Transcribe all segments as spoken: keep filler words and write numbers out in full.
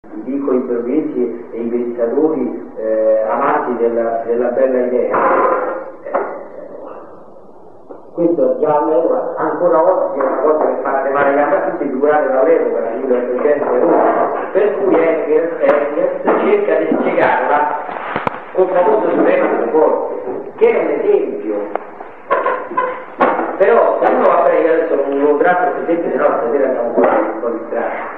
i piccoli improvvisi e i pensatori eh, amanti della, della bella idea. Eh, questo già all'epoca, ancora oggi è una cosa che fa levare gambe a tutti, figurate dall'epoca, nel milleottocento, per cui Engels cerca di spiegarla col famoso teorema delle forze, che è un esempio. Però se uno va bene, adesso non lo tratto per esempio, se no stasera andiamo un po' di strada.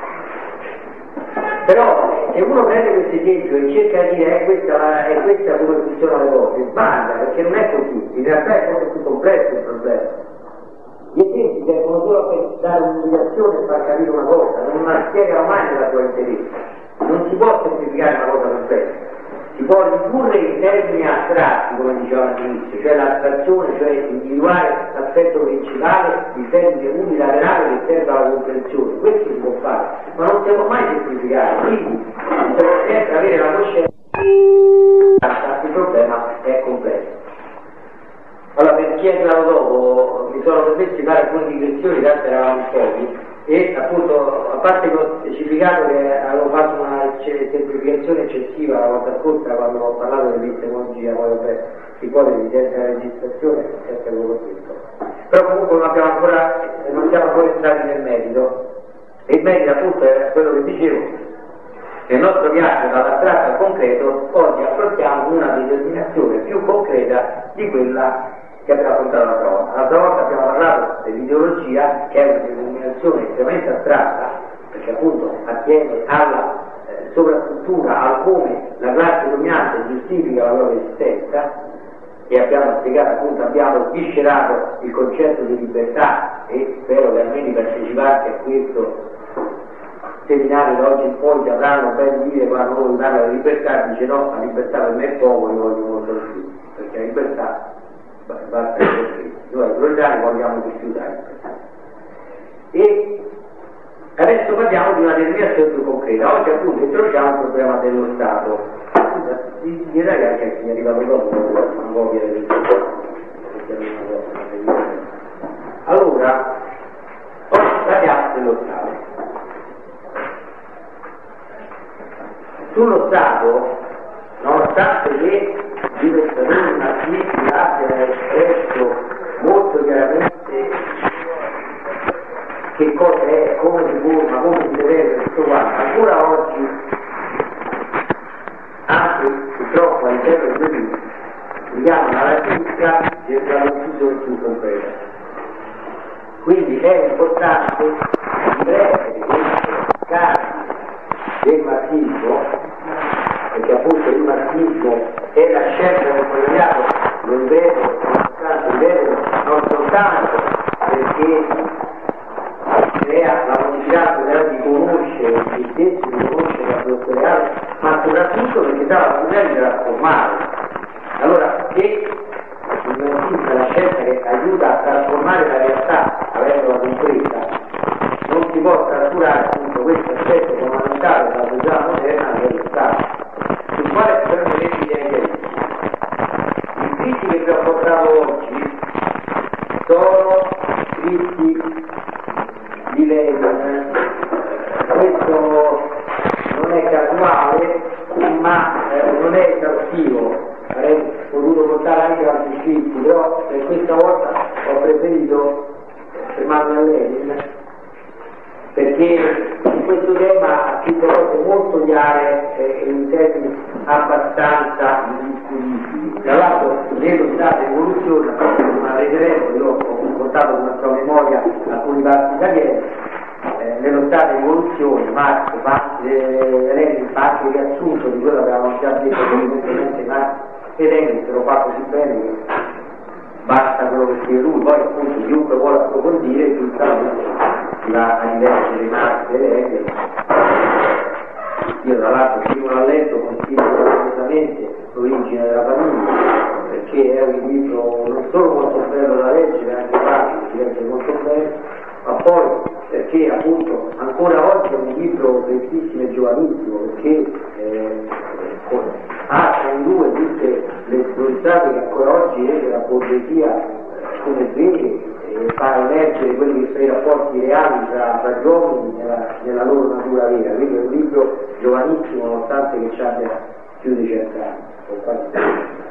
Però se uno prende questo esempio e cerca di dire è questa, è questa come funzionano le cose, sbaglia, perché non è così, in realtà è molto più complesso il problema. Gli esempi servono solo per dare un'indicazione e far capire una cosa, non la spiegano mai nella tua interesse. Non si può semplificare una cosa complessa, si può ridurre in termini astratti, come dicevamo all'inizio, cioè l'astrazione, cioè individuare l'aspetto principale di termine unilaterale che serve alla comprensione. Questo si può fare, ma non si può mai semplificare, quindi bisogna sempre avere la coscienza che il problema è complesso. Allora, per chiederlo dopo, mi sono permesso di fare alcune digressioni, tanto eravamo pochi, e appunto, a parte che ho specificato che avevo fatto una semplificazione eccessiva la volta scorsa quando ho parlato dell'epistemologia, poi vabbè, ipotesi senza registrazione, senza quello scritto. Però comunque non abbiamo ancora, non siamo ancora entrati nel merito, e il merito appunto è quello che dicevo. Nel nostro viaggio dall'astratto al concreto, oggi affrontiamo una determinazione più concreta di quella che abbiamo affrontato l'altra volta. L'altra volta abbiamo parlato dell'ideologia, che è una determinazione estremamente astratta, perché appunto attiene alla eh, sovrastruttura, al come la classe dominante giustifica la propria esistenza, e abbiamo spiegato appunto, abbiamo sviscerato il concetto di libertà, e spero che almeno i partecipanti a questo seminario da oggi in poi sapranno ben dire quando uno parla di libertà, dice no, la libertà per me è poco, io voglio molto di più, perché la libertà basta così, noi proletari vogliamo di più dai. E adesso parliamo di una determinazione più concreta. Oggi appunto introduciamo il problema dello Stato. Di, di ragazzi che mi è arrivato dopo un po' di allora, oggi parliamo dello Stato. Sullo Stato, nonostante che i pensatori marxisti abbiano espresso molto chiaramente che cosa è, come si forma, come si deve, tutto quanto, ancora oggi, anche purtroppo all'interno del Belluno, richiamano alla critica della conclusione più concreta. Quindi è importante riflettere questi casi del marxismo, perché appunto il marxismo è la scelta del proletariato, lo ripeto, lo ripeto, non soltanto perché crea la possibilità di conoscere se stessi, di conoscere la proletariato, ma soprattutto perché dà la possibilità di trasformare. Allora, se il marxismo è la scelta che aiuta a trasformare la realtà, avendola compresa, non si può trascurare appunto questo aspetto fondamentale della società moderna che è lo Stato, sul quale bisogna vedere i scritti che vi ho portato oggi sono scritti di Lenin. Questo non è casuale, ma eh, non è esaustivo. Avrei potuto portare anche altri scritti, però per questa volta ho preferito fermarmi a Lenin, perché in questo tema ha scritto cose molto chiare e in termini abbastanza indiscutibili. Tra l'altro nello Stato di evoluzione, ma vedremo, io ho portato con la sua memoria alcuni passi italiani, eh, nello Stato di evoluzione Marx fa eh, anche riassunto di quello che avevamo già detto precedentemente Marx ed Engels, lo fa così bene che basta quello che scrive lui, poi appunto chiunque vuole approfondire giustamente la a diversi di Marx e Engels. Io tra l'altro chi non l'ha letto consiglio assolutamente L'origine della famiglia, perché è un libro non solo molto bello da leggere, anche pratico, si legge molto bene, ma poi perché appunto ancora oggi è un libro freschissimo e giovanissimo, perché eh, ha in due tutte le risultati che ancora oggi è la borghesia come vede e fa emergere quelli che sono i rapporti reali tra, tra gli uomini nella, nella loro natura vera. Quindi è un libro giovanissimo nonostante che ci abbia più di cent'anni o quasi trenta.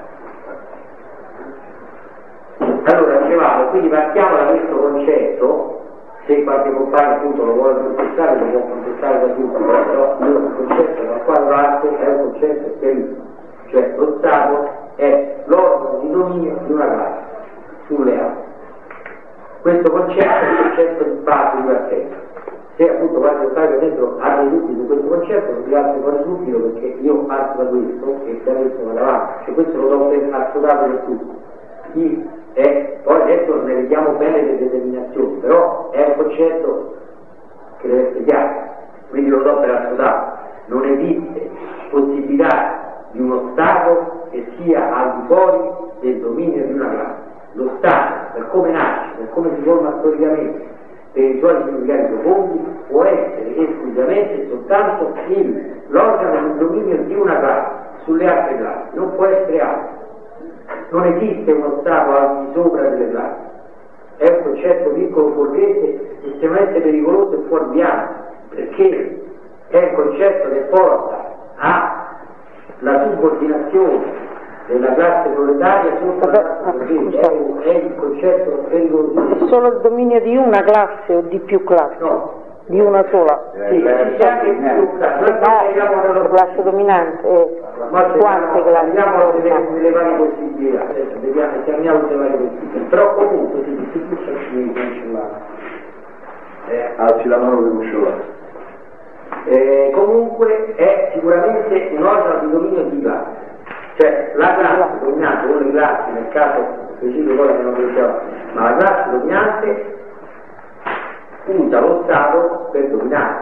Allora dicevamo, quindi partiamo da questo concetto. Se qualche compagno appunto lo vuole contestare, lo può contestare da tutti, però io il concetto dal quale parte è un concetto chiarissimo, cioè lo Stato è l'organo di dominio di una classe sulle altre. Questo concetto è il concetto di base di partenza. Se appunto qualche compagno dentro ha dei dubbi su questo concetto, non vi altro fuori subito, perché io parto da questo e da questo vado avanti, cioè questo lo do per assodato per tutti. Chi è, poi adesso ne vediamo bene le determinazioni, però è un concetto che deve essere chiaro, quindi lo do per assodato. Non esiste possibilità di uno Stato che sia al di fuori del dominio di una classe. Lo Stato, per come nasce, per come si forma storicamente, per i suoi significati profondi, può essere esclusivamente e soltanto il, l'organo di dominio di una classe sulle altre classi, non può essere altro. Non esiste uno Stato al di sopra delle classi, è un concetto piccolo borghese estremamente pericoloso e fuorviante, perché è un concetto che porta alla subordinazione della classe proletaria sotto la classe borghese, è, è il concetto pericolosissimo. È solo il dominio di una classe o di più classi? No. Di una sola? Sì, c'è anche più classi. No, la classe dominante, eh. Quante classi? Vediamo le varie possibilità, adesso vediamo, esaminiamo le varie possibilità, però comunque si distribuisce il cancellare. Eh, alzi la mano per cancellare. Eh, comunque è sicuramente un organo di dominio di classe, cioè la classe dominante, o le classi nel caso specifico poi che non lo diciamo, ma la classe dominante usa lo Stato per dominare.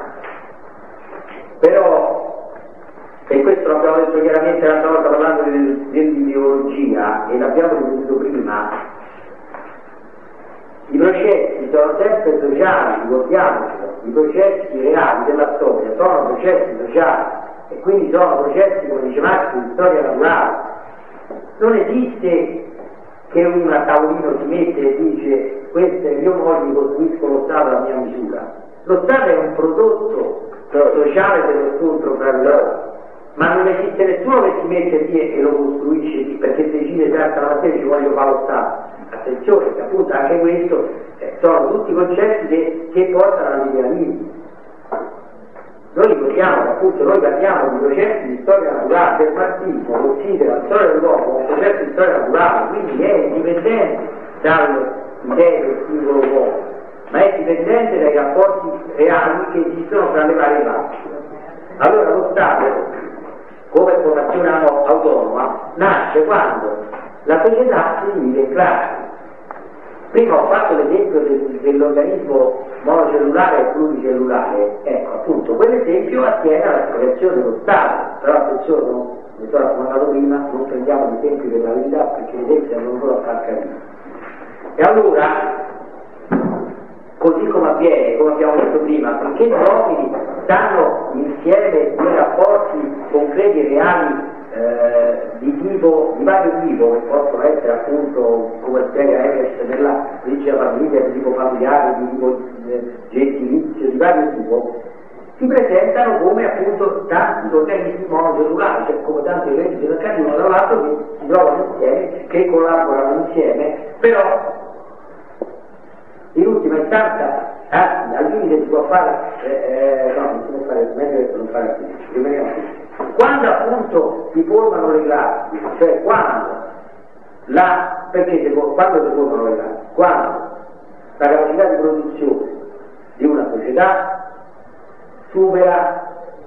Però, e questo l'abbiamo detto chiaramente l'altra volta parlando dell'ideologia e l'abbiamo ripetuto prima, i processi sono sempre sociali, ricordiamocelo, i processi reali della storia sono processi sociali e quindi sono processi, come dice Marx, di storia naturale. Non esiste che uno a tavolino si mette e dice questo è io voglio costruisco lo Stato a mia misura. Lo Stato è un prodotto sociale dello scontro fra le loro, ma non esiste nessuno che si mette lì e lo costruisce perché decide già la mattina ci voglio fare lo Stato. Attenzione, perché appunto anche questo eh, sono tutti concetti che, che portano all'idealismo. Noi ricordiamo che appunto noi parliamo di processi di storia naturale, del marxismo considera la storia dell'uomo un processo di storia naturale, quindi è indipendente dalle idee del singolo uomo, ma è dipendente dai rapporti reali che esistono tra le varie parti. Allora lo Stato, come formazione autonoma, nasce quando la società si divide in classi. Prima ho fatto l'esempio del, dell'organismo monocellulare e pluricellulare, ecco appunto quell'esempio attiene alla spiegazione dello Stato, però attenzione, non, mi sono raccomandato prima, non prendiamo gli esempi per la verità perché gli esempi hanno solo a far capire. E allora, così come avviene, come abbiamo detto prima, perché gli uomini stanno insieme in rapporti concreti e reali Eh, di tipo, di vario tipo, che possono essere appunto, come spiega Engels nella legge della famiglia, di tipo familiare, di tipo eh, gentilizio, di vario tipo, si presentano come appunto tanti organismi monocellulari, cioè come tanti organismi cercati uno dall'altro che si trovano insieme, che collaborano insieme, però in ultima istanza, anzi, al limite si può fare, eh, eh, no, non si può fare, meglio che non fare qui, rimaniamo qui. Quando appunto si formano le classi, cioè quando la, perché si, quando si formano le classi? Quando la capacità di produzione di una società supera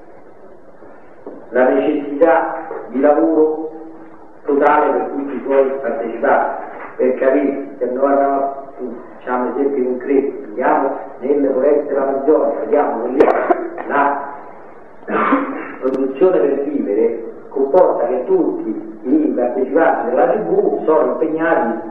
la necessità di lavoro totale per tutti i suoi partecipanti. Per capire, se noi abbiamo, facciamo esempi concreti, andiamo nelle foreste dell'Amazzonia, vediamo che lì la produzione per vivere comporta che tutti i partecipanti della tribù sono impegnati